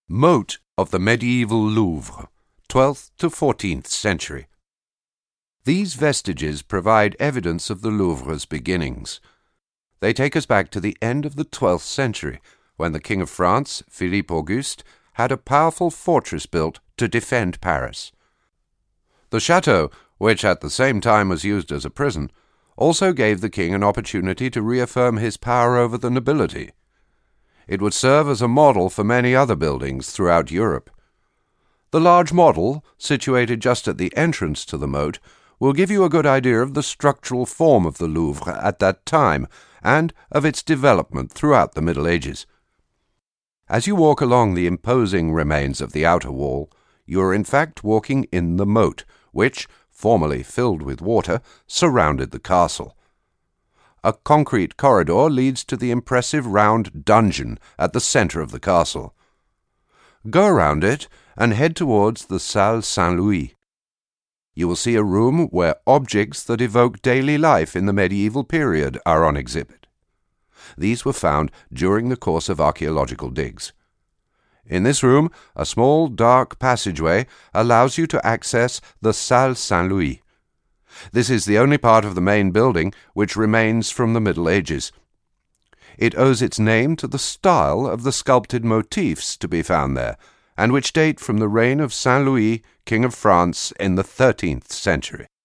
Moat of the medieval Louvre, 12th to 14th century. These vestiges provide evidence of the Louvre's beginnings. They take us back to the end of the 12th century, when the King of France, Philippe Auguste, had a powerful fortress built to defend Paris. The chateau, which at the same time was used as a prison, also gave the king an opportunity to reaffirm his power over the nobility. It would serve as a model for many other buildings throughout Europe. The large model, situated just at the entrance to the moat, will give you a good idea of the structural form of the Louvre at that time and of its development throughout the Middle Ages. As you walk along the imposing remains of the outer wall, you are in fact walking in the moat, which, formerly filled with water, surrounded the castle. A concrete corridor leads to the impressive round dungeon at the center of the castle. Go around it and head towards the Salle Saint-Louis. You will see a room where objects that evoke daily life in the medieval period are on exhibit. These were found during the course of archaeological digs. In this room, a small dark passageway allows you to access the Salle Saint-Louis. This is the only part of the main building which remains from the Middle Ages. It owes its name to the style of the sculpted motifs to be found there, and which date from the reign of Saint Louis, King of France, in the 13th century.